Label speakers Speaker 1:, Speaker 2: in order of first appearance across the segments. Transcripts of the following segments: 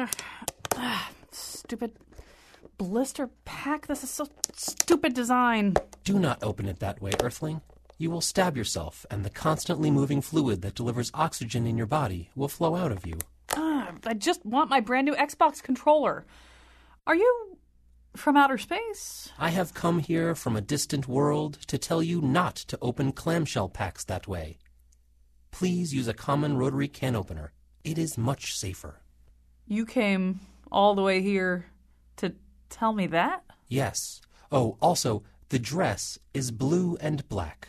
Speaker 1: Stupid blister pack. This is so stupid design.
Speaker 2: Do not open it that way, Earthling. You will stab yourself, and the constantly moving fluid that delivers oxygen in your body will flow out of you.
Speaker 1: I just want my brand new Xbox controller. Are you from outer space?
Speaker 2: I have come here from a distant world to tell you not to open clamshell packs that way. Please use a common rotary can opener. It is much safer.
Speaker 1: You came all the way here to tell me that?
Speaker 2: Yes. Oh, also, the dress is blue and black.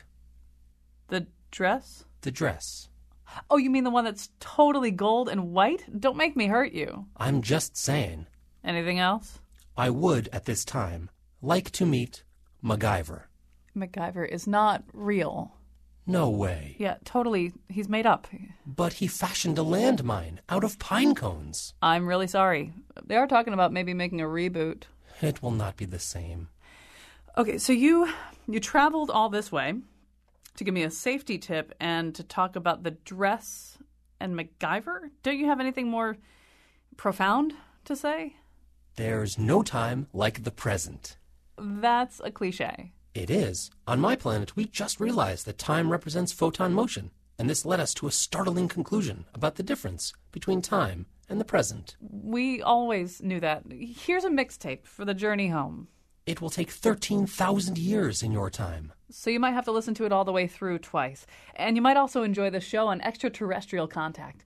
Speaker 1: The dress?
Speaker 2: The dress.
Speaker 1: Oh, you mean the one that's totally gold and white? Don't make me hurt you.
Speaker 2: I'm just saying.
Speaker 1: Anything else?
Speaker 2: I would, at this time, like to meet MacGyver.
Speaker 1: MacGyver is not real.
Speaker 2: No way.
Speaker 1: Yeah, totally. He's made up.
Speaker 2: But he fashioned a landmine out of pine cones.
Speaker 1: I'm really sorry. They are talking about maybe making a reboot.
Speaker 2: It will not be the same.
Speaker 1: Okay, so you traveled all this way to give me a safety tip and to talk about the dress and MacGyver? Don't you have anything more profound to say?
Speaker 2: There's no time like the present.
Speaker 1: That's a cliche.
Speaker 2: It is. On my planet, we just realized that time represents photon motion, and this led us to a startling conclusion about the difference between time and the present.
Speaker 1: We always knew that. Here's a mixtape for the journey home.
Speaker 2: It will take 13,000 years in your time.
Speaker 1: So you might have to listen to it all the way through twice. And you might also enjoy the show on extraterrestrial contact.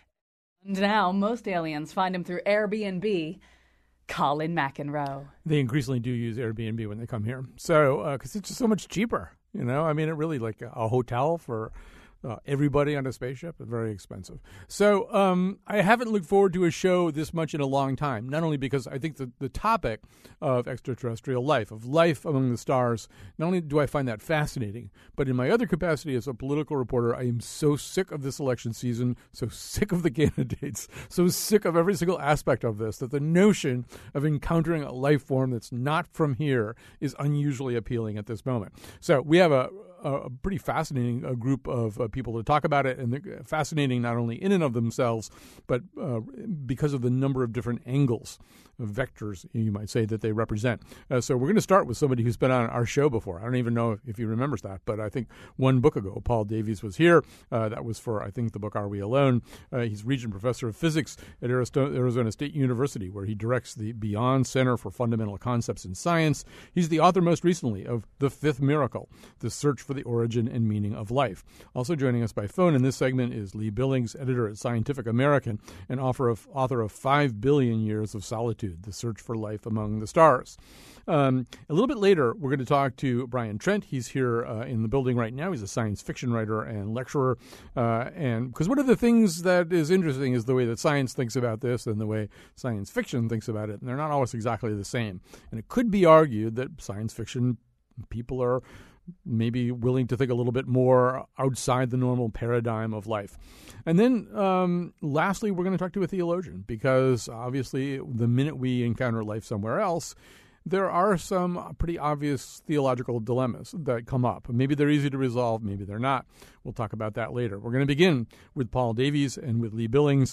Speaker 1: And now, most aliens find him through Airbnb. Colin McEnroe.
Speaker 3: They increasingly do use Airbnb when they come here. So, because it's just so much cheaper, you know? I mean, it really, like a hotel for everybody on a spaceship is very expensive. So I haven't looked forward to a show this much in a long time, not only because I think the topic of extraterrestrial life, of life among the stars, not only do I find that fascinating, but in my other capacity as a political reporter, I am so sick of this election season, so sick of the candidates, so sick of every single aspect of this, that the notion of encountering a life form that's not from here is unusually appealing at this moment. So we have a pretty fascinating group of people to talk about it, and they're fascinating not only in and of themselves, but because of the number of different angles, vectors, you might say, that they represent. So we're going to start with somebody who's been on our show before. I don't even know if he remembers that, but I think one book ago, Paul Davies was here. That was for, I think, the book Are We Alone? He's Regent Professor of Physics at Arizona State University, where he directs the Beyond Center for Fundamental Concepts in Science. He's the author most recently of The Fifth Miracle, The Search for the Origin and Meaning of Life. Also joining us by phone in this segment is Lee Billings, editor at Scientific American and author of 5 Billion Years of Solitude, The Search for Life Among the Stars. A little bit later, we're going to talk to Brian Trent. He's here in the building right now. He's a science fiction writer and lecturer. And because one of the things that is interesting is the way that science thinks about this and the way science fiction thinks about it. And they're not always exactly the same. And it could be argued that science fiction people are maybe willing to think a little bit more outside the normal paradigm of life. And then lastly, we're going to talk to a theologian, because obviously the minute we encounter life somewhere else, there are some pretty obvious theological dilemmas that come up. Maybe they're easy to resolve, maybe they're not. We'll talk about that later. We're going to begin with Paul Davies and with Lee Billings.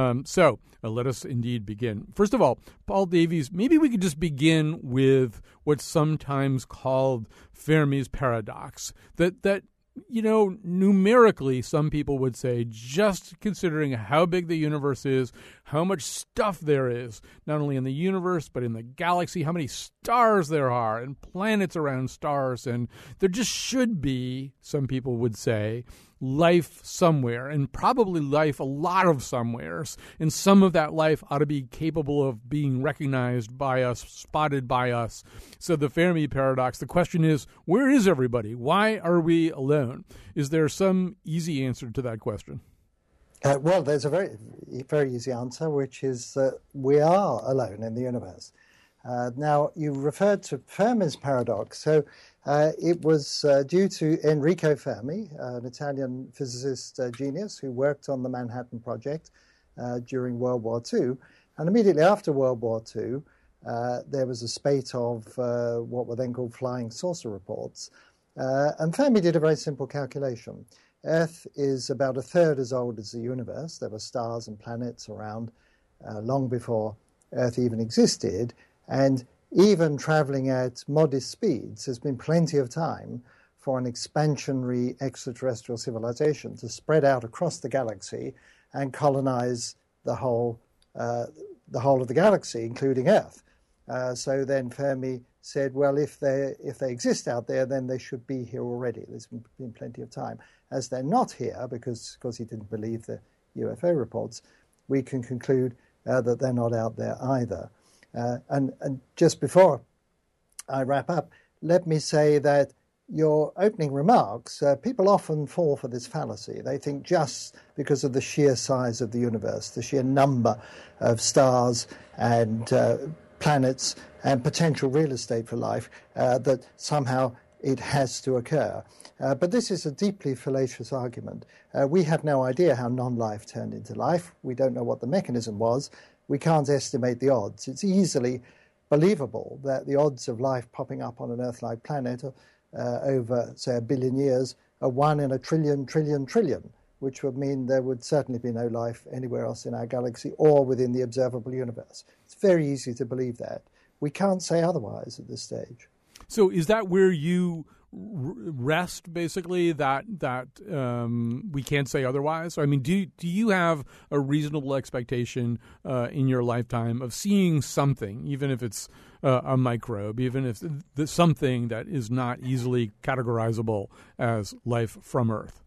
Speaker 3: So let us indeed begin. First of all, Paul Davies, maybe we could just begin with what's sometimes called Fermi's paradox. That you know, numerically, some people would say, just considering how big the universe is, how much stuff there is, not only in the universe, but in the galaxy, how many stars there are and planets around stars, and there just should be, some people would say, life somewhere, and probably life a lot of somewheres, and some of that life ought to be capable of being recognized by us, spotted by us. So the Fermi paradox, the question is, where is everybody? Why are we alone? Is there some easy answer to that question?
Speaker 4: Well, there's a very, very easy answer, which is that we are alone in the universe. Now, you referred to Fermi's paradox. So it was due to Enrico Fermi, an Italian physicist genius who worked on the Manhattan Project during World War II. And immediately after World War II, there was a spate of what were then called flying saucer reports. And Fermi did a very simple calculation. Earth is about a third as old as the universe. There were stars and planets around. long before Earth even existed, and even traveling at modest speeds, there's been plenty of time for an expansionary extraterrestrial civilization to spread out across the galaxy and colonize the whole of the galaxy, including Earth. So then Fermi said, well, if they exist out there, then they should be here already. There's been plenty of time. As they're not here, because he didn't believe the UFO reports, we can conclude that they're not out there either. And just before I wrap up, let me say that your opening remarks, people often fall for this fallacy. They think just because of the sheer size of the universe, the sheer number of stars and planets and potential real estate for life, that somehow it has to occur. But this is a deeply fallacious argument. We have no idea how non-life turned into life. We don't know what the mechanism was. We can't estimate the odds. It's easily believable that the odds of life popping up on an Earth-like planet over, say, 1 billion years are 1 in a trillion, which would mean there would certainly be no life anywhere else in our galaxy or within the observable universe. It's very easy to believe that. We can't say otherwise at this stage.
Speaker 3: So is that where you rest, basically, that we can't say otherwise? I mean, do you have a reasonable expectation in your lifetime of seeing something, even if it's a microbe, even if it's something that is not easily categorizable as life from Earth?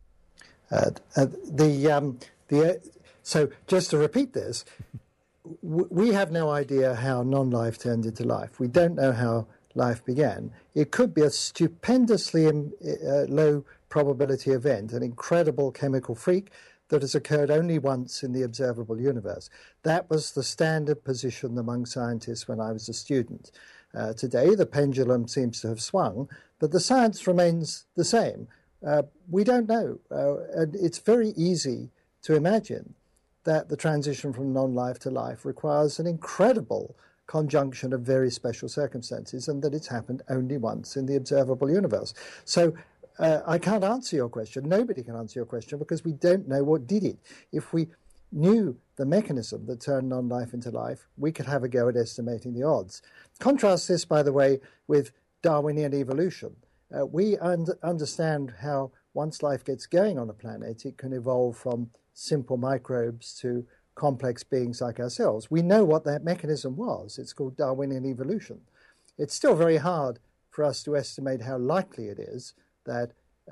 Speaker 4: So just to repeat this, we have no idea how non-life turned into life. We don't know how life began. It could be a stupendously low probability event, an incredible chemical freak that has occurred only once in the observable universe. That was the standard position among scientists when I was a student. Today, the pendulum seems to have swung, but the science remains the same. We don't know, and it's very easy to imagine that the transition from non-life to life requires an incredible conjunction of very special circumstances, and that it's happened only once in the observable universe. So I can't answer your question. Nobody can answer your question because we don't know what did it. If we knew the mechanism that turned non-life into life, we could have a go at estimating the odds. Contrast this, by the way, with Darwinian evolution. We understand how once life gets going on a planet, it can evolve from simple microbes to complex beings like ourselves. We know what that mechanism was. It's called Darwinian evolution. It's still very hard for us to estimate how likely it is that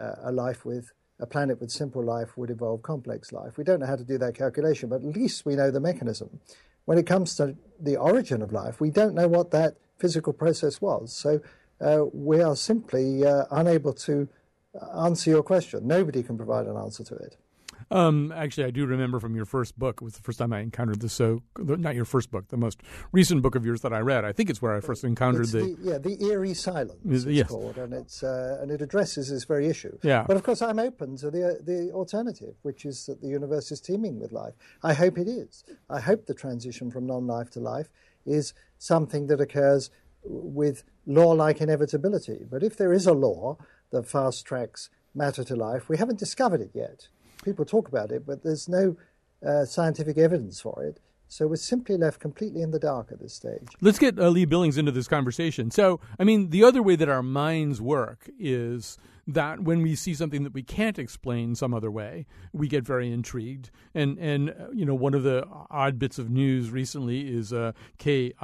Speaker 4: a planet with simple life would evolve complex life. We don't know how to do that calculation, but at least we know the mechanism. When it comes to the origin of life, we don't know what that physical process was. So we are simply unable to answer your question. Nobody can provide an answer to it.
Speaker 3: Actually, I do remember from your first book, it was the first time I encountered this. So, not your first book, the most recent book of yours that I read. I think it's where I first encountered
Speaker 4: the eerie silence.
Speaker 3: Yes.
Speaker 4: Called, and it addresses this very issue.
Speaker 3: Yeah.
Speaker 4: But of course, I'm open to the alternative, which is that the universe is teeming with life. I hope it is. I hope the transition from non-life to life is something that occurs with law-like inevitability. But if there is a law that fast tracks matter to life, we haven't discovered it yet. People talk about it, but there's no scientific evidence for it. So we're simply left completely in the dark at this stage.
Speaker 3: Let's get Lee Billings into this conversation. So, I mean, the other way that our minds work is that when we see something that we can't explain some other way, we get very intrigued. And you know, one of the odd bits of news recently is KIC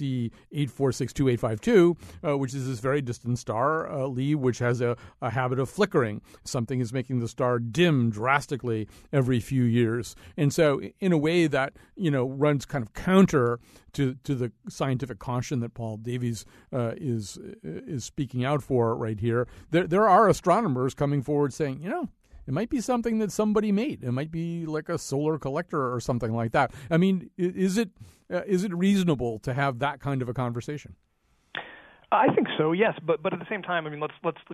Speaker 3: 8462852, which is this very distant star, Lee, which has a habit of flickering. Something is making the star dim drastically every few years. And so in a way that, you know, runs kind of counter to the scientific caution that Paul Davies is speaking out for right here. There are astronomers coming forward saying, you know, it might be something that somebody made. It might be like a solar collector or something like that. I mean, is it reasonable to have that kind of a conversation?
Speaker 5: I think so, yes. But at the same time, I mean, let's be clear.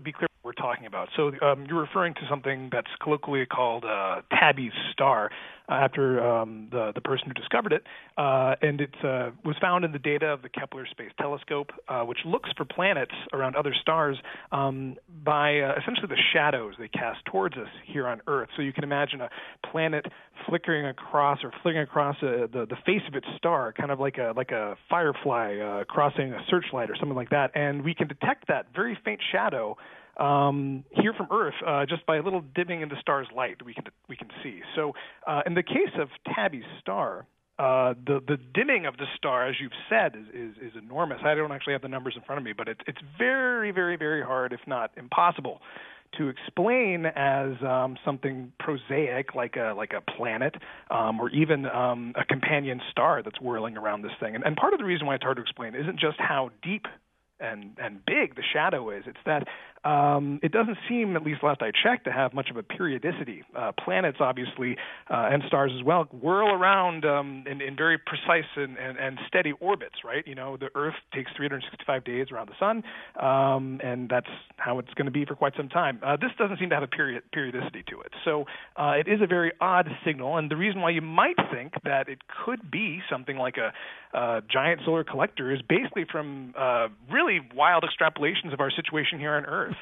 Speaker 5: we're talking about. So you're referring to something that's colloquially called Tabby's star, after the person who discovered it, and it was found in the data of the Kepler Space Telescope, which looks for planets around other stars by essentially the shadows they cast towards us here on Earth. So you can imagine a planet flickering across the face of its star, kind of like a firefly crossing a searchlight or something like that, and we can detect that very faint shadow here from Earth just by a little dimming in the star's light we can see. So in the case of Tabby's star, the dimming of the star, as you've said, is enormous. I don't actually have the numbers in front of me, but it's very, very, very hard, if not impossible, to explain as something prosaic like a planet or even a companion star that's whirling around this thing. And part of the reason why it's hard to explain isn't just how deep and big the shadow is. It's that it doesn't seem, at least last I checked, to have much of a periodicity. Planets, obviously, and stars as well, whirl around in very precise and steady orbits, right? You know, the Earth takes 365 days around the sun, and that's how it's going to be for quite some time. This doesn't seem to have a periodicity to it. So it is a very odd signal, and the reason why you might think that it could be something like a giant solar collector is basically from really wild extrapolations of our situation here on Earth.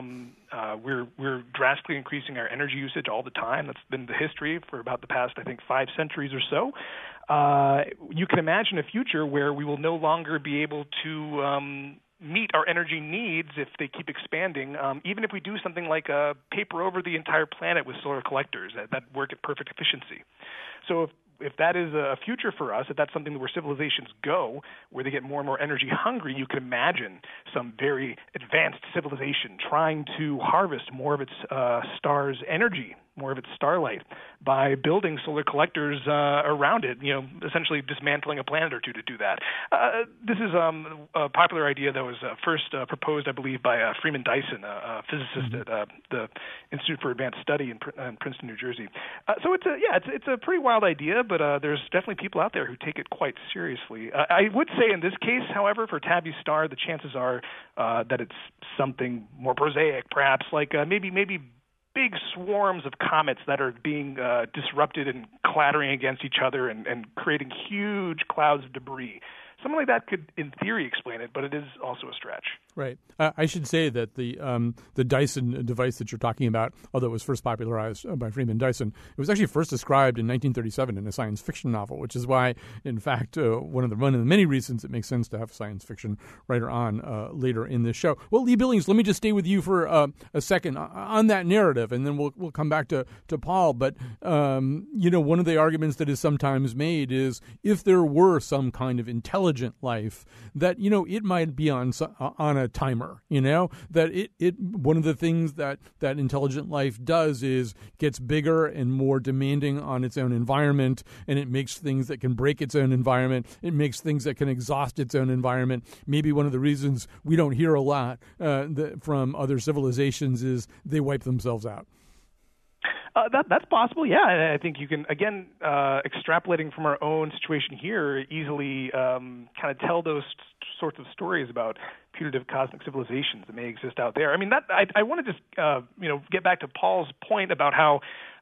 Speaker 5: We're drastically increasing our energy usage all the time. That's been the history for about the past, I think, 5 centuries or so. You can imagine a future where we will no longer be able to meet our energy needs if they keep expanding, even if we do something like paper over the entire planet with solar collectors that work at perfect efficiency. So if that is a future for us, if that's something where civilizations go, where they get more and more energy hungry, you can imagine some very advanced civilization trying to harvest more of its star's energy, more of its starlight, by building solar collectors around it, you know, essentially dismantling a planet or two to do that. This is a popular idea that was first proposed, I believe, by Freeman Dyson, a physicist at the Institute for Advanced Study in Princeton, New Jersey. So it's a pretty wild idea, but there's definitely people out there who take it quite seriously. I would say in this case, however, for Tabby's star, the chances are that it's something more prosaic, perhaps like maybe big swarms of comets that are being disrupted and clattering against each other and creating huge clouds of debris. Something like that could, in theory, explain it, but it is also a stretch.
Speaker 3: Right. I should say that the Dyson device that you're talking about, although it was first popularized by Freeman Dyson, it was actually first described in 1937 in a science fiction novel, which is why, in fact, one of the many reasons it makes sense to have a science fiction writer on later in this show. Well, Lee Billings, let me just stay with you for a second on that narrative, and then we'll come back to Paul. But one of the arguments that is sometimes made is if there were some kind of intelligent life, that it might be on a timer, that it one of the things that intelligent life does is gets bigger and more demanding on its own environment, and it makes things that can break its own environment. It makes things that can exhaust its own environment. Maybe one of the reasons we don't hear a lot from other civilizations is they wipe themselves out.
Speaker 5: That's possible, yeah. I think you can, again, extrapolating from our own situation here, easily kind of tell those sorts of stories about putative cosmic civilizations that may exist out there. I mean, I want to just, get back to Paul's point about how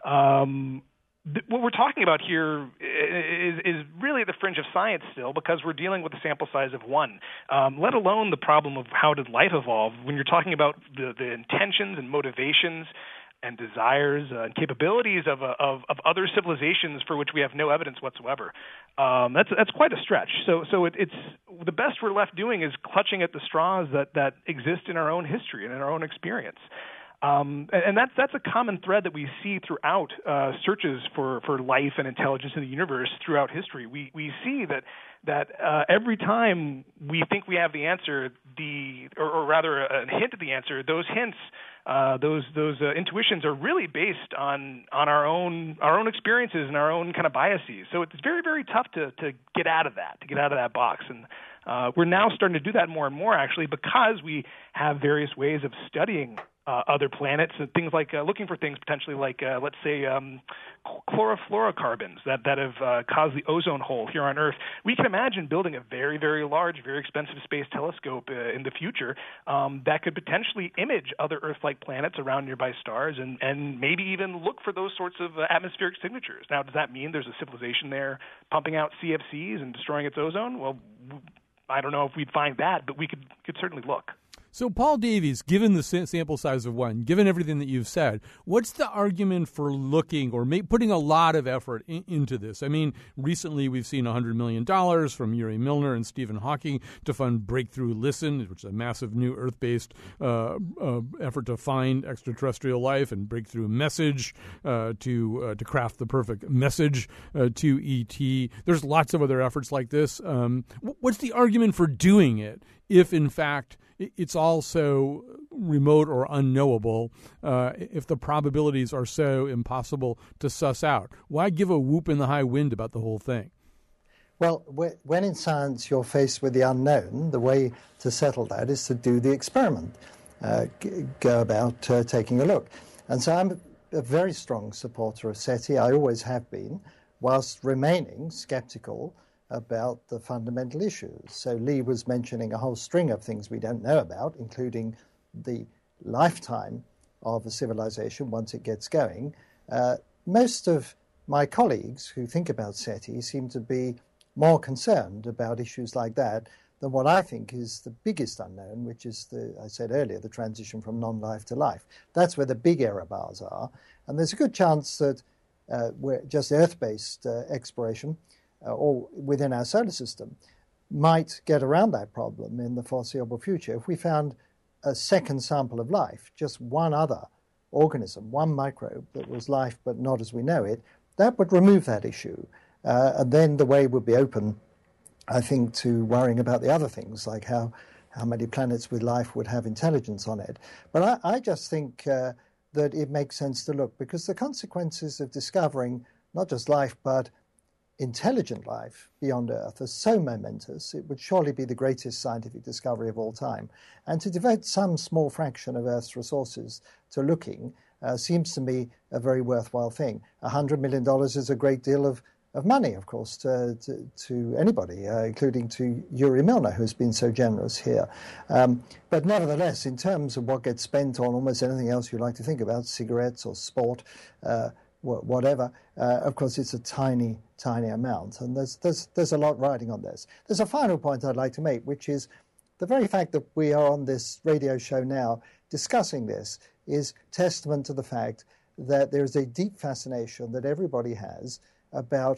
Speaker 5: what we're talking about here is really at the fringe of science still, because we're dealing with a sample size of one, let alone the problem of how did life evolve. When you're talking about the intentions and motivations and desires and capabilities of other civilizations for which we have no evidence whatsoever. That's quite a stretch. So it's the best we're left doing is clutching at the straws that exist in our own history and in our own experience. And that's a common thread that we see throughout searches for life and intelligence in the universe throughout history. We see that every time we think we have the answer, or rather a hint at the answer, those hints, those intuitions are really based on our own experiences and our own kind of biases. So it's very, very tough to get out of that box. And we're now starting to do that more and more, actually, because we have various ways of studying other planets and things like looking for things potentially like, let's say, chlorofluorocarbons that have caused the ozone hole here on Earth. We can imagine building a very, very large, very expensive space telescope in the future that could potentially image other Earth-like planets around nearby stars and maybe even look for those sorts of atmospheric signatures. Now, does that mean there's a civilization there pumping out CFCs and destroying its ozone? Well, I don't know if we'd find that, but we could certainly look.
Speaker 3: So, Paul Davies, given the sample size of one, given everything that you've said, what's the argument for looking or putting a lot of effort into this? I mean, recently we've seen $100 million from Yuri Milner and Stephen Hawking to fund Breakthrough Listen, which is a massive new Earth-based effort to find extraterrestrial life, and Breakthrough Message to craft the perfect message to ET. There's lots of other efforts like this. What's the argument for doing it if, in fact, it's also remote or unknowable, if the probabilities are so impossible to suss out? Why give a whoop in the high wind about the whole thing?
Speaker 4: Well, when in science you're faced with the unknown, the way to settle that is to do the experiment, go about taking a look. And so I'm a very strong supporter of SETI. I always have been, whilst remaining skeptical about the fundamental issues. So Lee was mentioning a whole string of things we don't know about, including the lifetime of a civilization once it gets going. Most of my colleagues who think about SETI seem to be more concerned about issues like that than what I think is the biggest unknown, which is, I said earlier, the transition from non-life to life. That's where the big error bars are. And there's a good chance that we're just Earth-based exploration or within our solar system might get around that problem in the foreseeable future. If we found a second sample of life, just one other organism, one microbe that was life but not as we know it, that would remove that issue. And then the way would be open, I think, to worrying about the other things, like how many planets with life would have intelligence on it. But I just think that it makes sense to look, because the consequences of discovering not just life but intelligent life beyond Earth are so momentous. It would surely be the greatest scientific discovery of all time. And to devote some small fraction of Earth's resources to looking seems to me a very worthwhile thing. $100 million is a great deal of money, of course, to anybody, including to Yuri Milner, who's been so generous here. But nevertheless, in terms of what gets spent on almost anything else you like to think about, cigarettes or sport, whatever, of course, it's a tiny, tiny amount. And there's a lot riding on this. There's a final point I'd like to make, which is the very fact that we are on this radio show now discussing this is testament to the fact that there is a deep fascination that everybody has about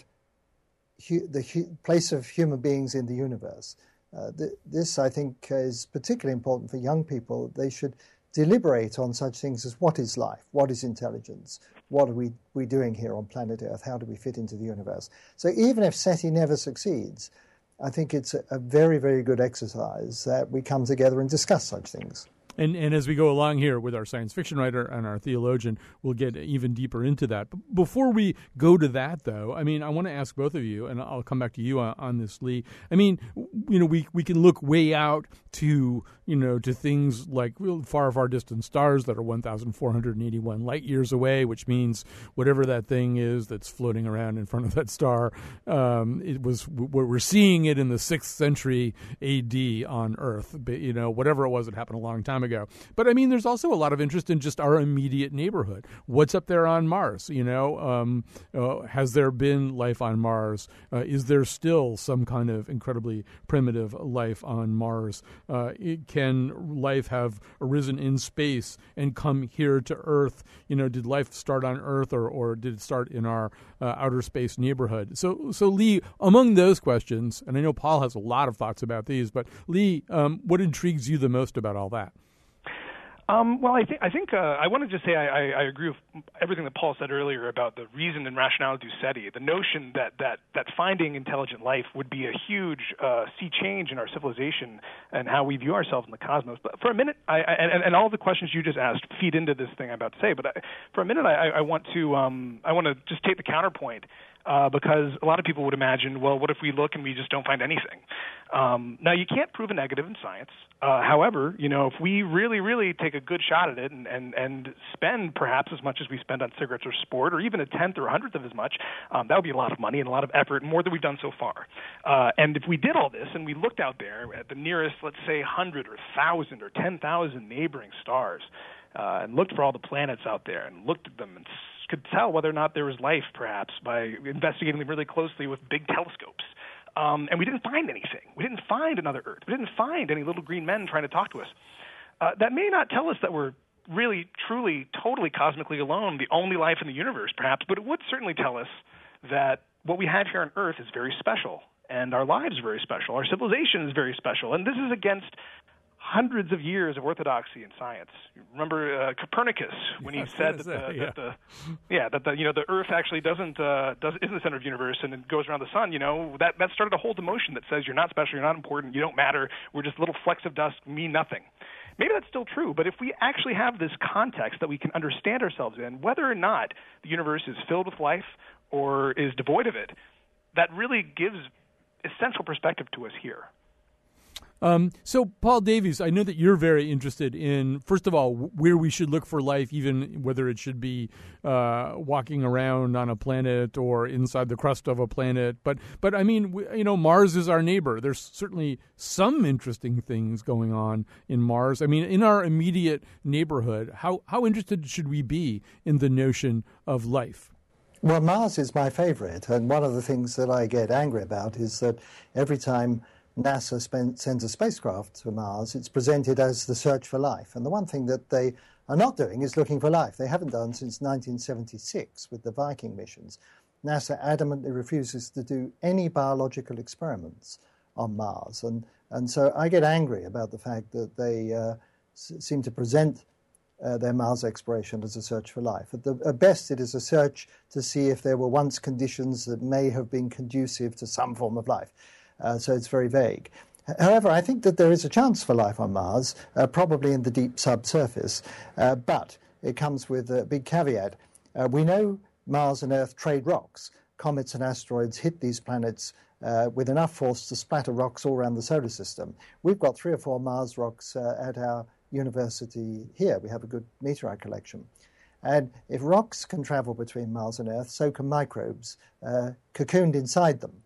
Speaker 4: the place of human beings in the universe. This, I think, is particularly important for young people. They should deliberate on such things as what is life, what is intelligence, what are we doing here on planet Earth, how do we fit into the universe. So even if SETI never succeeds, I think it's a very, very good exercise that we come together and discuss such things.
Speaker 3: And as we go along here with our science fiction writer and our theologian, we'll get even deeper into that. But before we go to that, though, I mean, I want to ask both of you, and I'll come back to you on this, Lee. I mean, we can look way out to things like far, far distant stars that are 1,481 light years away, which means whatever that thing is that's floating around in front of that star, we're seeing it in the 6th century A.D. on Earth. Whatever it was, it happened a long time ago. But I mean, there's also a lot of interest in just our immediate neighborhood. What's up there on Mars? Has there been life on Mars? Is there still some kind of incredibly primitive life on Mars? Can life have arisen in space and come here to Earth? Did life start on Earth or did it start in our outer space neighborhood? So Lee, among those questions, and I know Paul has a lot of thoughts about these, but Lee, what intrigues you the most about all that?
Speaker 5: Well, I think I want to just say I agree with everything that Paul said earlier about the reason and rationale to do SETI. The notion that finding intelligent life would be a huge sea change in our civilization and how we view ourselves in the cosmos. But for a minute, and all the questions you just asked feed into this thing I'm about to say. But for a minute, I want to just take the counterpoint. Because a lot of people would imagine, well, what if we look and we just don't find anything? Now, you can't prove a negative in science. However, if we really, really take a good shot at it and spend perhaps as much as we spend on cigarettes or sport, or even a tenth or a hundredth of as much, that would be a lot of money and a lot of effort, more than we've done so far. And if we did all this and we looked out there at the nearest, let's say, 100 or 1,000 or 10,000 neighboring stars, and looked for all the planets out there and looked at them and could tell whether or not there was life, perhaps, by investigating them really closely with big telescopes. And we didn't find anything. We didn't find another Earth. We didn't find any little green men trying to talk to us. That may not tell us that we're really, truly, totally cosmically alone, the only life in the universe, perhaps, but it would certainly tell us that what we have here on Earth is very special, and our lives are very special. Our civilization is very special, and this is against hundreds of years of orthodoxy in science. Remember Copernicus when he said that the Earth actually isn't the center of the universe and it goes around the sun. That started a whole demotion that says you're not special, you're not important, you don't matter. We're just little flecks of dust, mean nothing. Maybe that's still true, but if we actually have this context that we can understand ourselves in, whether or not the universe is filled with life or is devoid of it, that really gives essential perspective to us here.
Speaker 3: So, Paul Davies, I know that you're very interested in, first of all, where we should look for life, even whether it should be walking around on a planet or inside the crust of a planet. But I mean, Mars is our neighbor. There's certainly some interesting things going on in Mars. I mean, in our immediate neighborhood, how interested should we be in the notion of life?
Speaker 4: Well, Mars is my favorite, and one of the things that I get angry about is that every time NASA sends a spacecraft to Mars, it's presented as the search for life. And the one thing that they are not doing is looking for life. They haven't done since 1976 with the Viking missions. NASA adamantly refuses to do any biological experiments on Mars. And so I get angry about the fact that they seem to present their Mars exploration as a search for life. At best, it is a search to see if there were once conditions that may have been conducive to some form of life. So it's very vague. However, I think that there is a chance for life on Mars, probably in the deep subsurface, but it comes with a big caveat. We know Mars and Earth trade rocks. Comets and asteroids hit these planets with enough force to splatter rocks all around the solar system. We've got 3 or 4 Mars rocks at our university here. We have a good meteorite collection. And if rocks can travel between Mars and Earth, so can microbes cocooned inside them.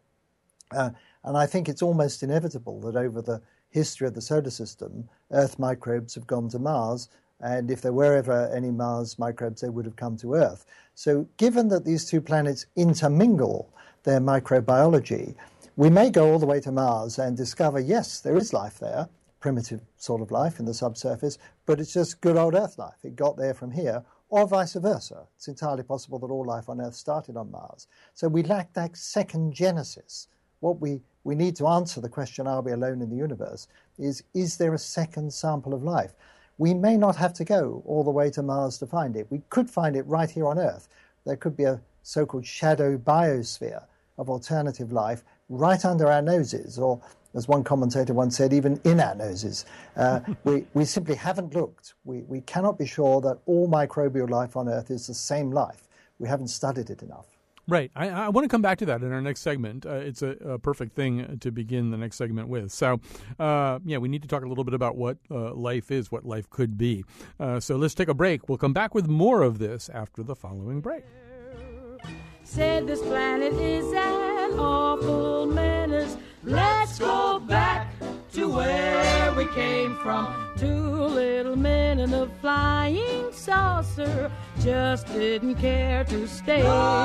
Speaker 4: And I think it's almost inevitable that over the history of the solar system, Earth microbes have gone to Mars, and if there were ever any Mars microbes, they would have come to Earth. So given that these 2 planets intermingle their microbiology, we may go all the way to Mars and discover, yes, there is life there, primitive sort of life in the subsurface, but it's just good old Earth life. It got there from here, or vice versa. It's entirely possible that all life on Earth started on Mars. So we lack that second genesis. What we need to answer the question, are we alone in the universe, is there a second sample of life? We may not have to go all the way to Mars to find it. We could find it right here on Earth. There could be a so-called shadow biosphere of alternative life right under our noses, or, as one commentator once said, even in our noses. We simply haven't looked. We cannot be sure that all microbial life on Earth is the same life. We haven't studied it enough.
Speaker 3: Right. I want to come back to that in our next segment. It's a perfect thing to begin the next segment with. So, we need to talk a little bit about what life is, what life could be. So let's take a break. We'll come back with more of this after the following break.
Speaker 6: Said this planet is an awful menace. Let's go back to where we came from. 2 little men in a flying saucer just didn't care to stay.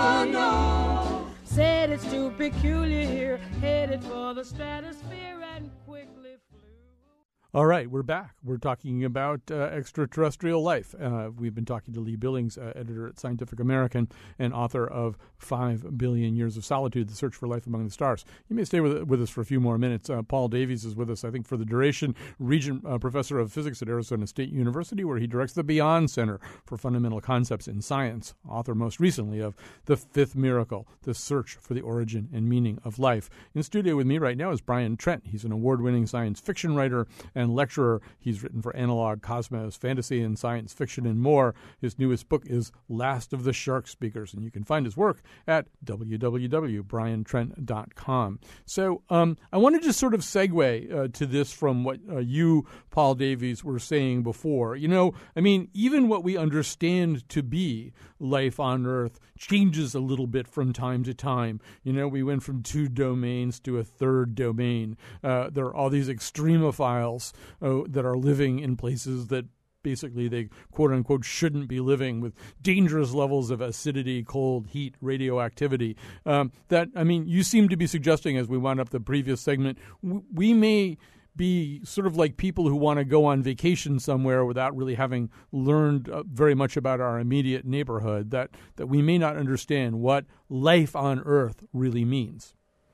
Speaker 6: No. Said it's too peculiar here, headed for the stratosphere and quickly flew.
Speaker 3: All right, we're back. We're talking about extraterrestrial life. We've been talking to Lee Billings, editor at Scientific American and author of 5 Billion Years of Solitude, The Search for Life Among the Stars. You may stay with us for a few more minutes. Paul Davies is with us, I think, for the duration, Regent Professor of Physics at Arizona State University, where he directs the Beyond Center for Fundamental Concepts in Science, author most recently of The Fifth Miracle, The Search for the Origin and Meaning of Life. In studio with me right now is Brian Trent. He's an award-winning science fiction writer and and lecturer. He's written for Analog, Cosmos, Fantasy and Science Fiction, and more. His newest book is Last of the Shark Speakers, and you can find his work at www.briantrent.com. So I want to just sort of segue to this from what you, Paul Davies, were saying before. Even what we understand to be life on Earth changes a little bit from time to time. We went from 2 domains to a 3rd domain. There are all these extremophiles that are living in places that basically they quote-unquote shouldn't be living, with dangerous levels of acidity, cold, heat, radioactivity. You seem to be suggesting, as we wound up the previous segment, we may be sort of like people who want to go on vacation somewhere without really having learned very much about our immediate neighborhood, that we may not understand what life on Earth really means.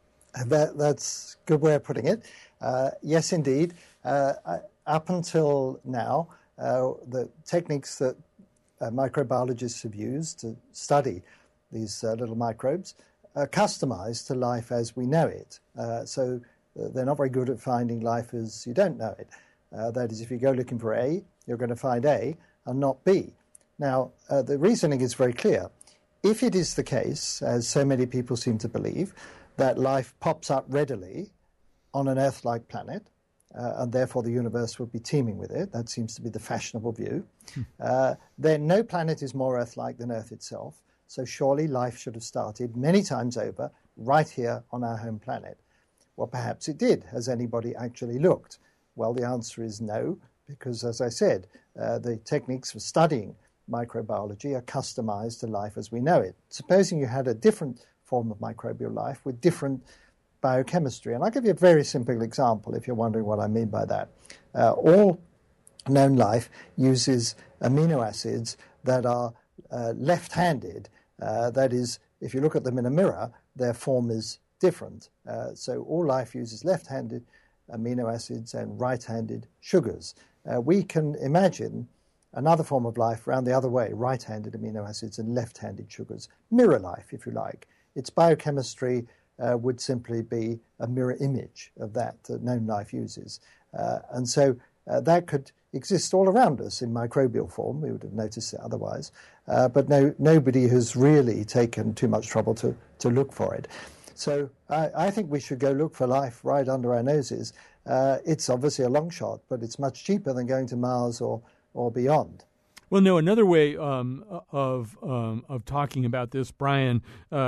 Speaker 4: That's a good way of putting it. Yes, indeed. Up until now, the techniques that microbiologists have used to study these little microbes are customized to life as we know it. So they're not very good at finding life as you don't know it. That is, if you go looking for A, you're going to find A and not B. Now, the reasoning is very clear. If it is the case, as so many people seem to believe, that life pops up readily on an Earth-like planet, and therefore the universe would be teeming with it, that seems to be the fashionable view, then no planet is more Earth-like than Earth itself, so surely life should have started many times over right here on our home planet. Well, perhaps it did. Has anybody actually looked? Well, the answer is no, because, as I said, the techniques for studying microbiology are customized to life as we know it. Supposing you had a different form of microbial life with different biochemistry. And I'll give you a very simple example if you're wondering what I mean by that. All known life uses amino acids that are left-handed. That is, if you look at them in a mirror, their form is different. So all life uses left-handed amino acids and right-handed sugars. We can imagine another form of life around the other way, right-handed amino acids and left-handed sugars. Mirror life, if you like. Its biochemistry would simply be a mirror image of that known life uses. And so that could exist all around us in microbial form. We would have noticed it otherwise. But nobody has really taken too much trouble to look for it. So I think we should go look for life right under our noses. It's obviously a long shot, but it's much cheaper than going to Mars or beyond.
Speaker 3: Well, no, another way of talking about this, Brian,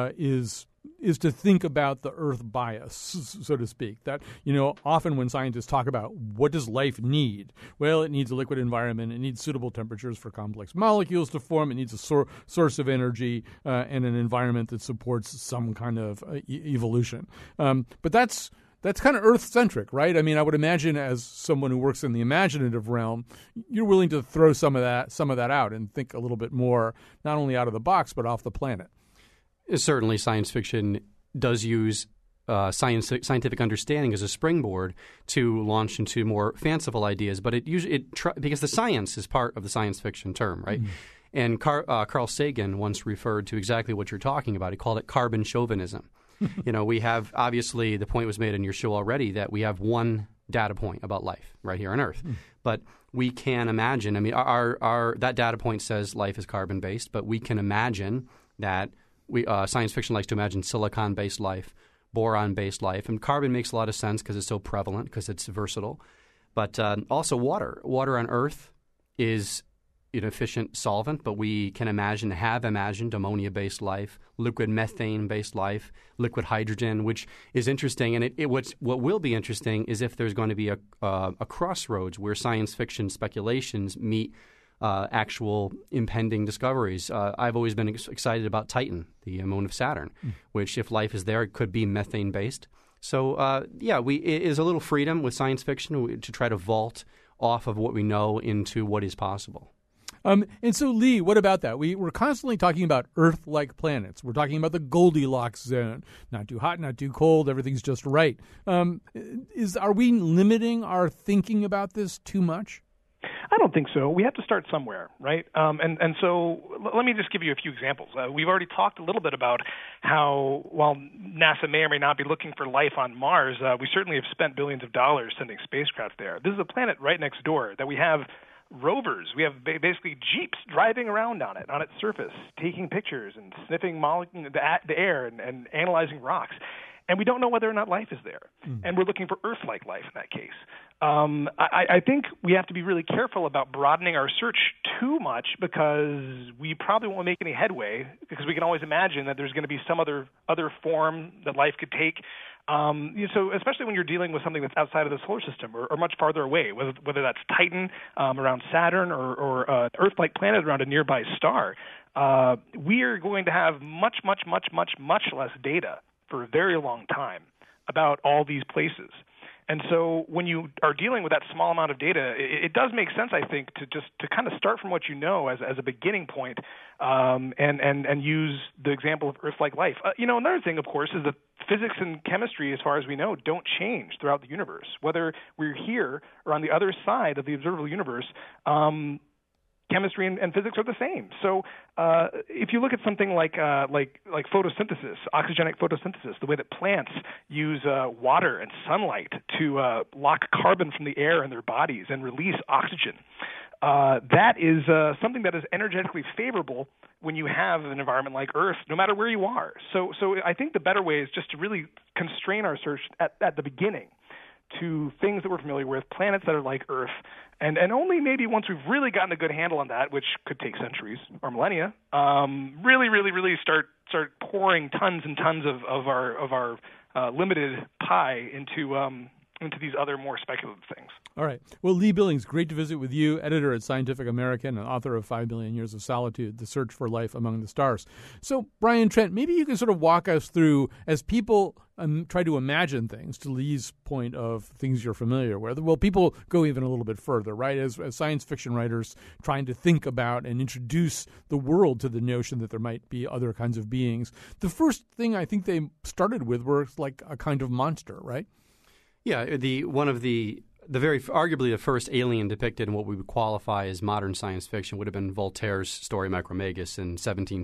Speaker 3: is to think about the Earth bias, so to speak. That, often when scientists talk about what does life need, well, it needs a liquid environment, it needs suitable temperatures for complex molecules to form, it needs a source of energy and an environment that supports some kind of evolution. But that's kind of Earth-centric, right? I mean, I would imagine, as someone who works in the imaginative realm, you're willing to throw some of that out and think a little bit more, not only out of the box, but off the planet.
Speaker 7: Certainly, science fiction does use scientific understanding as a springboard to launch into more fanciful ideas, but because the science is part of the science fiction term, right? Mm-hmm. And Carl Sagan once referred to exactly what you're talking about. He called it carbon chauvinism. We have, obviously, the point was made in your show already that we have one data point about life right here on Earth. But we can imagine, our that data point says life is carbon-based, but we can imagine that science fiction likes to imagine silicon-based life, boron-based life, and carbon makes a lot of sense because it's so prevalent, because it's versatile. But also water. Water on Earth is an efficient solvent, but we can have imagined ammonia-based life, liquid methane-based life, liquid hydrogen, which is interesting. And what will be interesting is if there's going to be a crossroads where science fiction speculations meet actual impending discoveries. I've always been excited about Titan, the moon of Saturn, which, if life is there, it could be methane-based. So, it is a little freedom with science fiction to try to vault off of what we know into what is possible.
Speaker 3: And so, Lee, what about that? We're constantly talking about Earth-like planets. We're talking about the Goldilocks zone. Not too hot, not too cold. Everything's just right. Are we limiting our thinking about this too much?
Speaker 5: I don't think so. We have to start somewhere, right? And so let me just give you a few examples. We've already talked a little bit about how, while NASA may or may not be looking for life on Mars, we certainly have spent billions of dollars sending spacecraft there. This is a planet right next door that we have rovers. We have basically jeeps driving around on its surface, taking pictures and sniffing the air and analyzing rocks. And we don't know whether or not life is there. And we're looking for Earth-like life in that case. I think we have to be really careful about broadening our search too much, because we probably won't make any headway, because we can always imagine that there's going to be some other form that life could take. So especially when you're dealing with something that's outside of the solar system or much farther away, whether that's Titan around Saturn or an Earth-like planet around a nearby star, we are going to have much less data for a very long time about all these places. And so when you are dealing with that small amount of data, it does make sense, I think, to kind of start from what you know as a beginning point, and use the example of Earth-like life. Another thing, of course, is that physics and chemistry, as far as we know, don't change throughout the universe. Whether we're here or on the other side of the observable universe, chemistry and physics are the same. So if you look at something like photosynthesis, oxygenic photosynthesis, the way that plants use water and sunlight to lock carbon from the air in their bodies and release oxygen, that is something that is energetically favorable when you have an environment like Earth, no matter where you are. So I think the better way is just to really constrain our search at the beginning to things that we're familiar with, planets that are like Earth, and only maybe once we've really gotten a good handle on that, which could take centuries or millennia, really start pouring tons and tons of our limited pie into these other more speculative things.
Speaker 3: All right. Well, Lee Billings, great to visit with you, editor at Scientific American and author of 5 Billion Years of Solitude, The Search for Life Among the Stars. So, Brian Trent, maybe you can sort of walk us through, as people try to imagine things, to Lee's point of things you're familiar with. Well, people go even a little bit further, right? As science fiction writers trying to think about and introduce the world to the notion that there might be other kinds of beings. The first thing I think they started with were like a kind of monster, right?
Speaker 7: Yeah, arguably the first alien depicted in what we would qualify as modern science fiction would have been Voltaire's story Micromegas in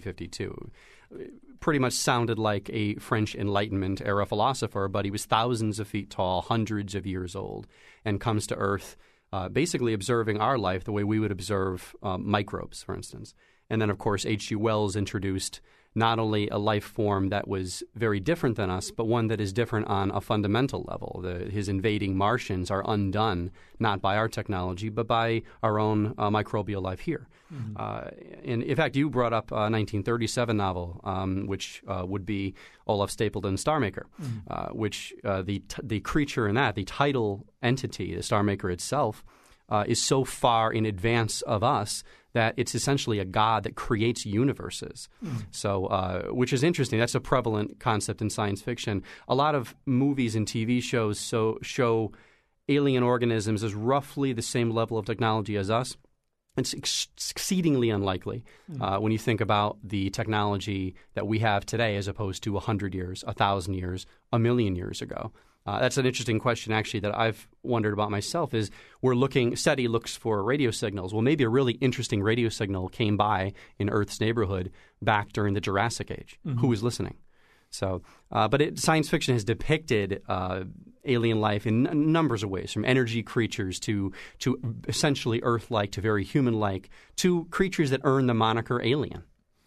Speaker 7: 1752. Pretty much sounded like a French Enlightenment era philosopher, but he was thousands of feet tall, hundreds of years old, and comes to Earth basically observing our life the way we would observe microbes, for instance. And then, of course, H.G. Wells introduced not only a life form that was very different than us, but one that is different on a fundamental level. His invading Martians are undone not by our technology, but by our own microbial life here. Mm-hmm. And in fact, you brought up a 1937 novel, which would be Olaf Stapledon's Star Maker, which the creature in that, the tidal entity, the Star Maker itself, is so far in advance of us that it's essentially a god that creates universes. So, which is interesting. That's a prevalent concept in science fiction. A lot of movies and TV shows show alien organisms as roughly the same level of technology as us. It's exceedingly unlikely when you think about the technology that we have today as opposed to 100 years, 1,000 years, 1,000,000 years ago. That's an interesting question, actually, that I've wondered about myself is SETI looks for radio signals. Well, maybe a really interesting radio signal came by in Earth's neighborhood back during the Jurassic Age. Mm-hmm. Who was listening? So, but science fiction has depicted alien life in numbers of ways, from energy creatures to essentially Earth-like to very human-like to creatures that earn the moniker alien.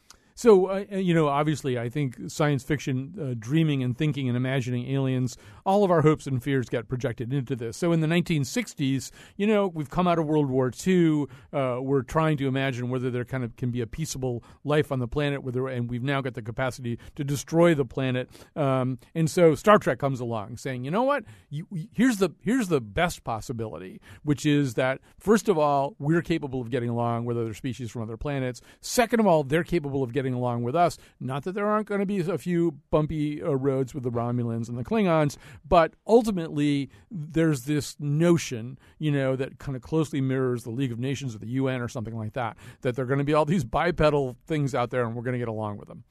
Speaker 3: So, obviously, I think science fiction, dreaming and thinking and imagining aliens, all of our hopes and fears get projected into this. So in the 1960s, we've come out of World War II. We're trying to imagine whether there kind of can be a peaceable life on the planet, and we've now got the capacity to destroy the planet. And so Star Trek comes along saying, you know what, here's the best possibility, which is that, first of all, we're capable of getting along with other species from other planets. Second of all, they're capable of getting along with us. Not that there aren't going to be a few bumpy roads with the Romulans and the Klingons, but ultimately there's this notion, that kind of closely mirrors the League of Nations or the UN or something like that there are going to be all these bipedal things out there and we're going to get along with them.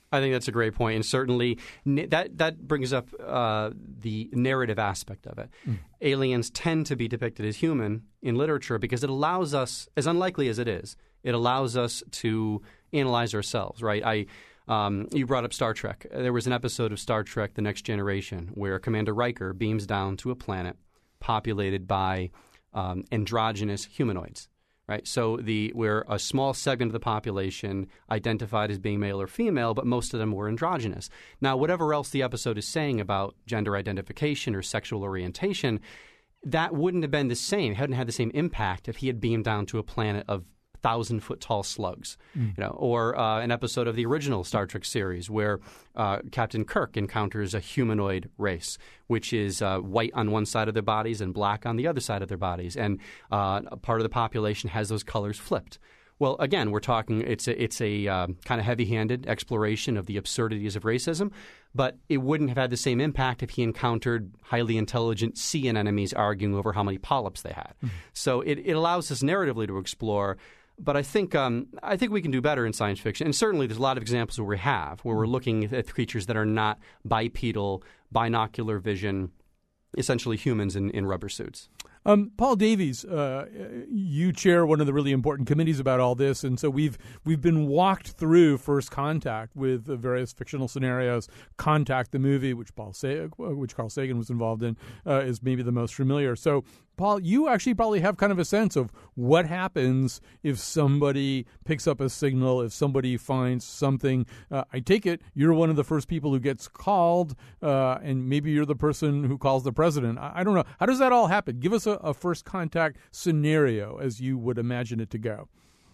Speaker 7: I think that's a great point, and certainly that brings up the narrative aspect of it. Aliens tend to be depicted as human in literature because it allows us, as unlikely as it is, it allows us to analyze ourselves, right? You brought up Star Trek. There was an episode of Star Trek: The Next Generation where Commander Riker beams down to a planet populated by androgynous humanoids. Right, so we're a small segment of the population identified as being male or female, but most of them were androgynous. Now, whatever else the episode is saying about gender identification or sexual orientation, that wouldn't have been the same. It hadn't had the same impact if he had beamed down to a planet of 1,000-foot-tall slugs, or an episode of the original Star Trek series where Captain Kirk encounters a humanoid race, which is white on one side of their bodies and black on the other side of their bodies, and a part of the population has those colors flipped. Well, again, we're talking it's a kind of heavy-handed exploration of the absurdities of racism, but it wouldn't have had the same impact if he encountered highly intelligent sea anemones arguing over how many polyps they had. So it allows us narratively to explore. But I think we can do better in science fiction, and certainly there's a lot of examples where we're looking at creatures that are not bipedal, binocular vision, essentially humans in rubber suits.
Speaker 3: Paul Davies, you chair one of the really important committees about all this, and so we've been walked through First Contact with various fictional scenarios. Contact, the movie, which Carl Sagan was involved in, is maybe the most familiar. So, Paul, you actually probably have kind of a sense of what happens if somebody picks up a signal, if somebody finds something. I take it you're one of the first people who gets called, and maybe you're the person who calls the president. I don't know. How does that all happen? Give us a First Contact scenario as you would imagine it to go.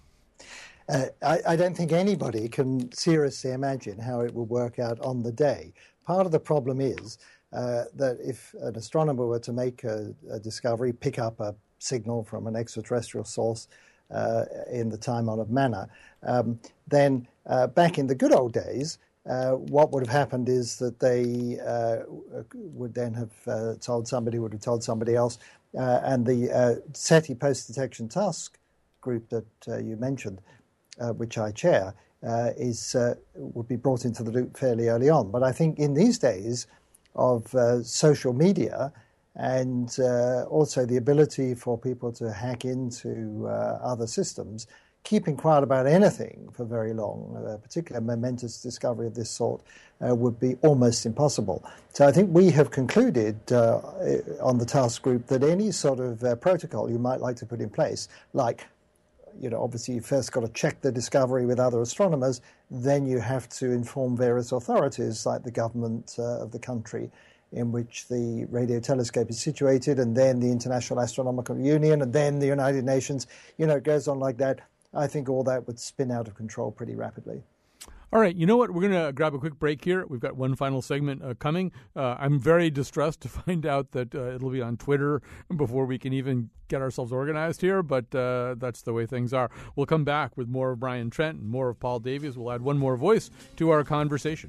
Speaker 4: I don't think anybody can seriously imagine how it will work out on the day. Part of the problem is that if an astronomer were to make a discovery, pick up a signal from an extraterrestrial source in the time-honored manner, then back in the good old days, what would have happened is that they would then have told somebody, would have told somebody else, and the SETI Post-Detection Task Group that you mentioned, which I chair, would be brought into the loop fairly early on. But I think in these days of social media and also the ability for people to hack into other systems, keeping quiet about anything for very long, a particular momentous discovery of this sort, would be almost impossible. So I think we have concluded on the task group that any sort of protocol you might like to put in place, like, obviously you first got to check the discovery with other astronomers, then you have to inform various authorities like the government of the country in which the radio telescope is situated, and then the International Astronomical Union, and then the United Nations. It goes on like that. I think all that would spin out of control pretty rapidly.
Speaker 3: All right, you know what? We're going to grab a quick break here. We've got one final segment coming. I'm very distressed to find out that it'll be on Twitter before we can even get ourselves organized here, but that's the way things are. We'll come back with more of Brian Trent and more of Paul Davies. We'll add one more voice to our conversation.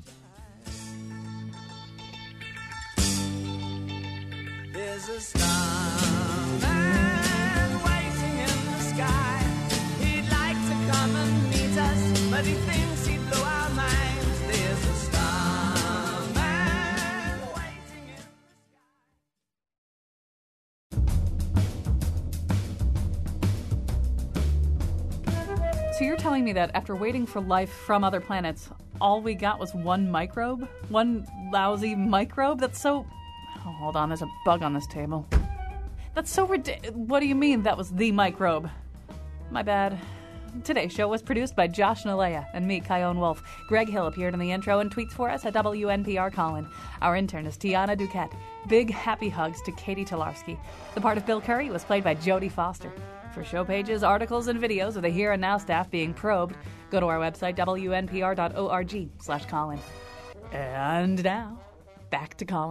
Speaker 8: There's a starman waiting in the sky. He'd like to come and meet us, but he thinks he'd blow our minds. There's a starman waiting in
Speaker 1: the sky. So you're telling me that after waiting for life from other planets, all we got was one microbe? One lousy microbe? That's so... Oh, hold on, there's a bug on this table. That's so ridiculous. What do you mean that was the microbe? My bad. Today's show was produced by Josh Nalea and me, Kyone Wolf. Greg Hill appeared in the intro and tweets for us at WNPR Colin. Our intern is Tiana Duquette. Big happy hugs to Katie Tolarski. The part of Bill Curry was played by Jodie Foster. For show pages, articles, and videos of the Here and Now staff being probed, go to our website, WNPR.org/Colin. And now, back to Colin.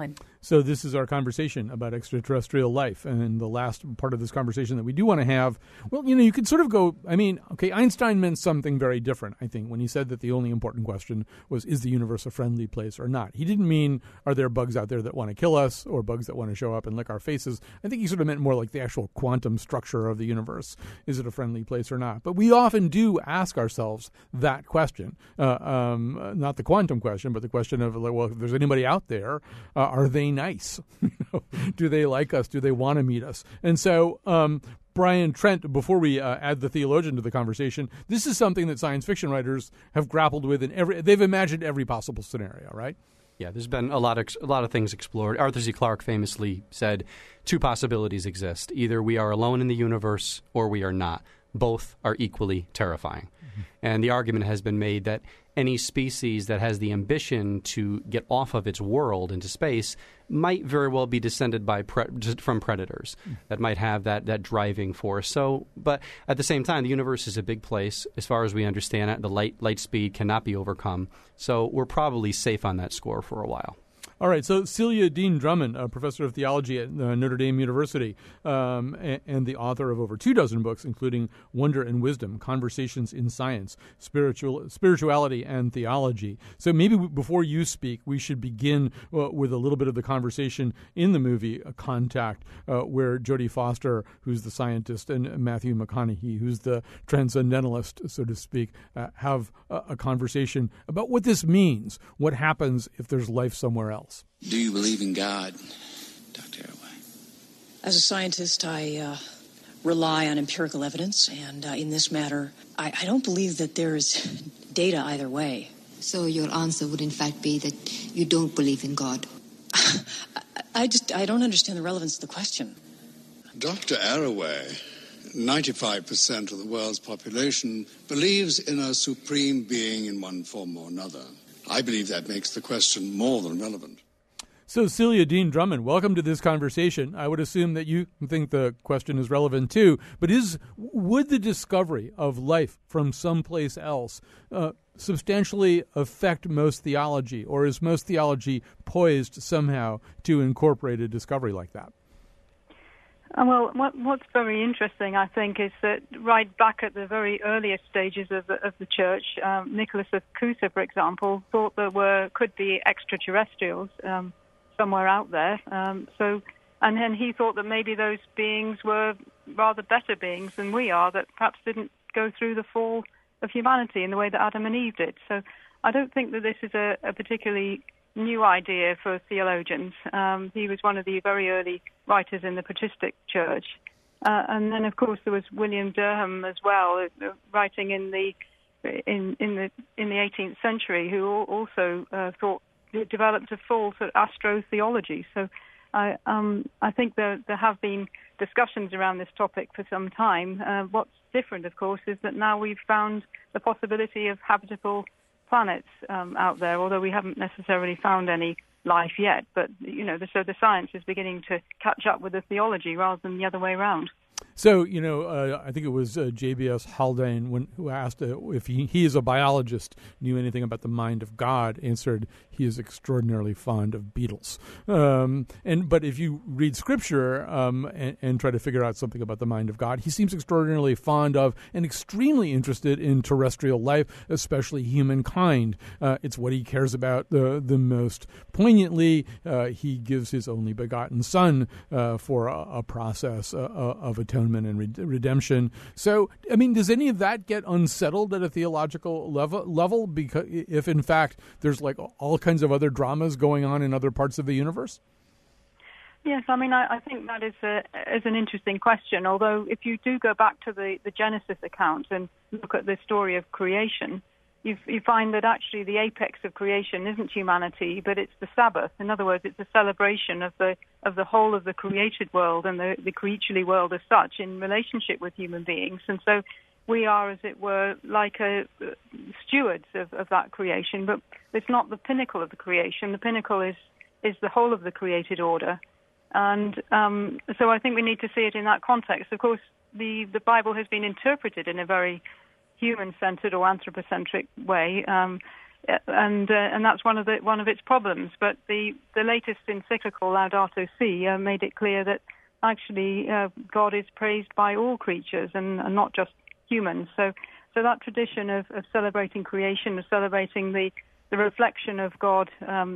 Speaker 3: So this is our conversation about extraterrestrial life. And the last part of this conversation that we do want to have, well, you could sort of go, Einstein meant something very different, I think, when he said that the only important question was, is the universe a friendly place or not? He didn't mean, are there bugs out there that want to kill us or bugs that want to show up and lick our faces? I think he sort of meant more like the actual quantum structure of the universe. Is it a friendly place or not? But we often do ask ourselves that question, not the quantum question, but the question of, well, if there's anybody out there, are they nice? Do they like us? Do they want to meet us? And so, Brian Trent, before we add the theologian to the conversation, this is something that science fiction writers have grappled with they've imagined every possible scenario, right?
Speaker 7: Yeah, there's been a lot of things explored. Arthur C. Clarke famously said 2 possibilities exist. Either we are alone in the universe or we are not. Both are equally terrifying. Mm-hmm. And the argument has been made that any species that has the ambition to get off of its world into space might very well be descended from predators that might have that driving force. So, but at the same time, the universe is a big place. As far as we understand it, the light speed cannot be overcome. So we're probably safe on that score for a while.
Speaker 3: All right, so Celia Dean Drummond, a professor of theology at Notre Dame University, and the author of over 24 books, including Wonder and Wisdom, Conversations in Science, Spirituality and Theology. So maybe before you speak, we should begin with a little bit of the conversation in the movie Contact, where Jodie Foster, who's the scientist, and Matthew McConaughey, who's the transcendentalist, so to speak, have a conversation about what this means, what happens if there's life somewhere else.
Speaker 9: Do you believe in God, Dr. Arroway?
Speaker 10: As a scientist, I rely on empirical evidence, and in this matter, I don't believe that there is data either way.
Speaker 11: So your answer would in fact be that you don't believe in God?
Speaker 10: I don't understand the relevance of the question.
Speaker 9: Dr. Arroway, 95% of the world's population believes in a supreme being in one form or another. I believe that makes the question more than relevant.
Speaker 3: So, Celia Dean Drummond, welcome to this conversation. I would assume that you think the question is relevant too, but would the discovery of life from someplace else substantially affect most theology, or is most theology poised somehow to incorporate a discovery like that?
Speaker 12: Well, what's very interesting, I think, is that right back at the very earliest stages of the church, Nicholas of Cusa, for example, thought there could be extraterrestrials somewhere out there. And then he thought that maybe those beings were rather better beings than we are, that perhaps didn't go through the fall of humanity in the way that Adam and Eve did. So I don't think that this is a particularly new idea for theologians. He was one of the very early writers in the patristic church. And then, of course, there was William Durham as well, writing in the 18th century, who also developed a full sort of astrotheology. So I think there have been discussions around this topic for some time. What's different, of course, is that now we've found the possibility of habitable planets out there, although we haven't necessarily found any life yet. But, so the science is beginning to catch up with the theology rather than the other way around.
Speaker 3: So, I think it was J.B.S. Haldane who asked if he is a biologist, knew anything about the mind of God, answered he is extraordinarily fond of beetles. But if you read Scripture and try to figure out something about the mind of God, he seems extraordinarily fond of and extremely interested in terrestrial life, especially humankind. It's what he cares about the most poignantly. He gives his only begotten Son for a process of atonement and redemption. So, does any of that get unsettled at a theological level? Because if, in fact, there's like all kinds of other dramas going on in other parts of the universe?
Speaker 12: Yes, I think that is an interesting question. Although, if you do go back to the Genesis account and look at the story of creation, you find that actually the apex of creation isn't humanity, but it's the Sabbath. In other words, it's a celebration of the whole of the created world and the creaturely world as such in relationship with human beings. And so we are, as it were, like stewards of that creation, but it's not the pinnacle of the creation. The pinnacle is the whole of the created order. And so I think we need to see it in that context. Of course, the Bible has been interpreted in a very human-centered or anthropocentric way. and that's one of its problems. But the latest encyclical Laudato Si made it clear that actually God is praised by all creatures and not just humans. So that tradition of celebrating creation, of celebrating the reflection of God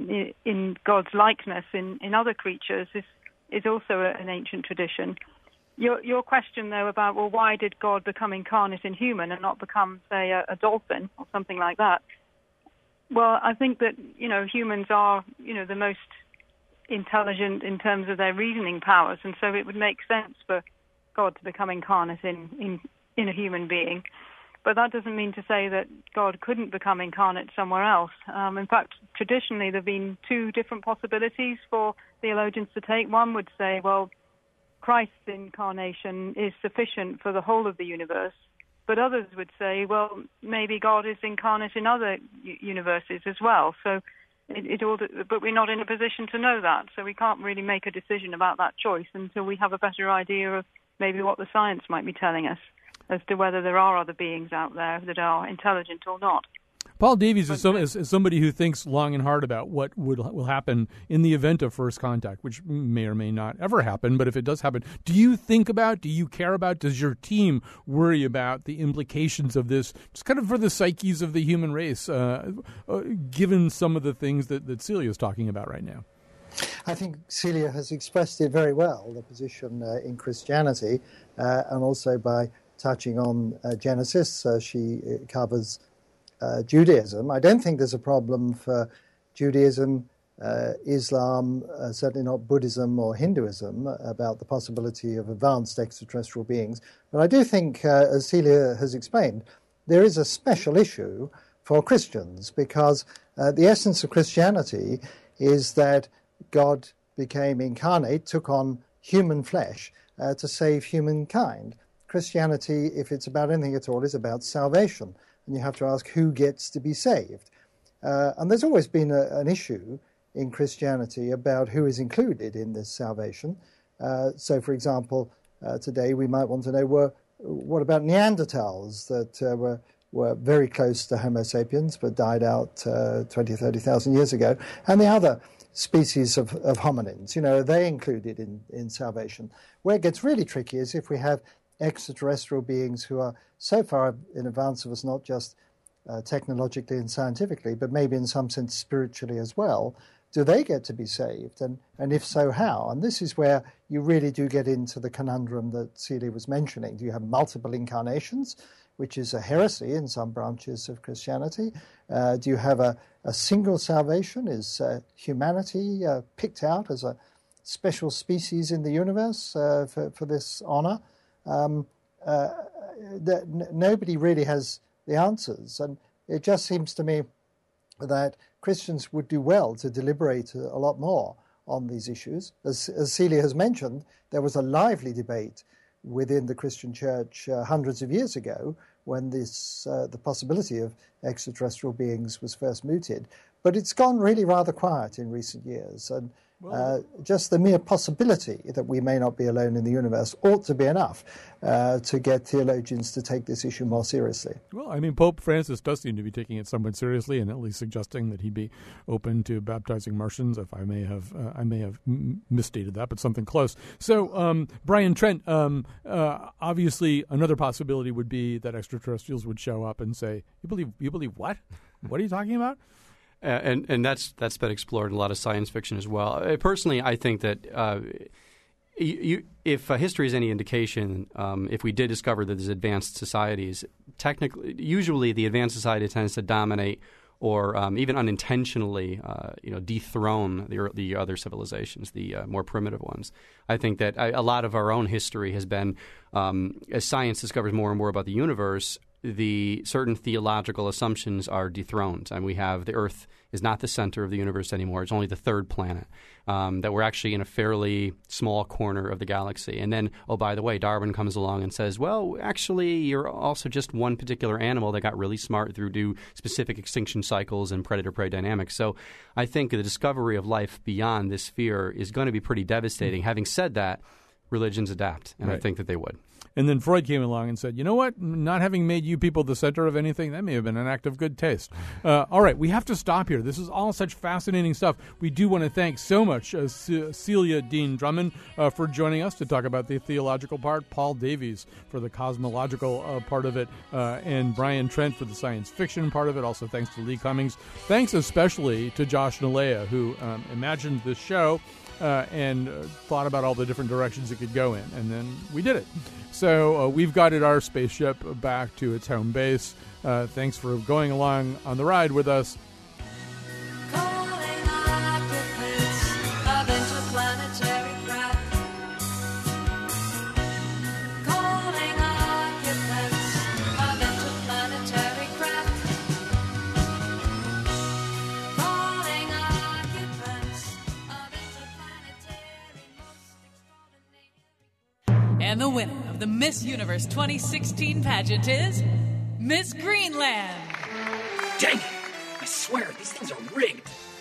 Speaker 12: in God's likeness in other creatures is also an ancient tradition. Your question, though, about, well, why did God become incarnate in human and not become, say, a dolphin or something like that? Well, I think that, humans are, the most intelligent in terms of their reasoning powers, and so it would make sense for God to become incarnate in a human being. But that doesn't mean to say that God couldn't become incarnate somewhere else. In fact, traditionally, there have been two different possibilities for theologians to take. One would say, well, Christ's incarnation is sufficient for the whole of the universe. But others would say, well, maybe God is incarnate in other universes as well. So, but we're not in a position to know that. So we can't really make a decision about that choice until we have a better idea of maybe what the science might be telling us as to whether there are other beings out there that are intelligent or not.
Speaker 3: Paul Davies is somebody who thinks long and hard about what will happen in the event of first contact, which may or may not ever happen. But if it does happen, do you care about, does your team worry about the implications of this, just kind of for the psyches of the human race, given some of the things that Celia is talking about right now?
Speaker 4: I think Celia has expressed it very well, the position in Christianity, and also by touching on Genesis. She covers Judaism. I don't think there's a problem for Judaism, Islam, certainly not Buddhism or Hinduism, about the possibility of advanced extraterrestrial beings. But I do think, as Celia has explained, there is a special issue for Christians, because the essence of Christianity is that God became incarnate, took on human flesh to save humankind. Christianity, if it's about anything at all, is about salvation. And you have to ask who gets to be saved. And there's always been an issue in Christianity about who is included in this salvation. So, for example, today we might want to know, what about Neanderthals that were very close to Homo sapiens but died out 20, 30,000 years ago, and the other species of hominins, are they included in salvation? Where it gets really tricky is if we have extraterrestrial beings who are so far in advance of us, not just technologically and scientifically, but maybe in some sense spiritually as well. Do they get to be saved? And if so, how? And this is where you really do get into the conundrum that Celia was mentioning. Do you have multiple incarnations, which is a heresy in some branches of Christianity? Do you have a single salvation? Is humanity picked out as a special species in the universe for this honor? Nobody really has the answers, and it just seems to me that Christians would do well to deliberate a lot more on these issues. As Celia has mentioned, there was a lively debate within the Christian church hundreds of years ago when the possibility of extraterrestrial beings was first mooted, but it's gone really rather quiet in recent years, and just the mere possibility that we may not be alone in the universe ought to be enough to get theologians to take this issue more seriously.
Speaker 3: Well, I mean, Pope Francis does seem to be taking it somewhat seriously, and at least suggesting that he'd be open to baptizing Martians. If I may have misstated that, but something close. So, Brian Trent, obviously, another possibility would be that extraterrestrials would show up and say, "You believe what? What are you talking about?"
Speaker 7: And that's been explored in a lot of science fiction as well. Personally, I think that if history is any indication, if we did discover that there's advanced societies, usually the advanced society tends to dominate or even unintentionally, dethrone the other civilizations, the more primitive ones. I think that a lot of our own history has been, as science discovers more and more about the universe, the certain theological assumptions are dethroned, and we have the Earth is not the center of the universe anymore. It's only the third planet, that we're actually in a fairly small corner of the galaxy. And then, oh, by the way, Darwin comes along and says, well, actually, you're also just one particular animal that got really smart through specific extinction cycles and predator-prey dynamics. So I think the discovery of life beyond this sphere is going to be pretty devastating. Having said that, religions adapt, and I think that they would.
Speaker 3: And then Freud came along and said, you know what? Not having made you people the center of anything, that may have been an act of good taste. All right, we have to stop here. This is all such fascinating stuff. We do want to thank so much Celia Dean Drummond for joining us to talk about the theological part, Paul Davies for the cosmological part of it, and Brian Trent for the science fiction part of it. Also, thanks to Lee Cummings. Thanks especially to Josh Nalea, who imagined this show and thought about all the different directions it could go in, and then we did it. So we've guided our spaceship back to its home base. Thanks for going along on the ride with us.
Speaker 8: Calling occupants of interplanetary craft. Calling occupants of interplanetary craft. Calling occupants of interplanetary most extraordinary.
Speaker 13: And the winner of the Miss Universe 2016 pageant is Miss Greenland.
Speaker 14: Dang it! I swear, these things are rigged.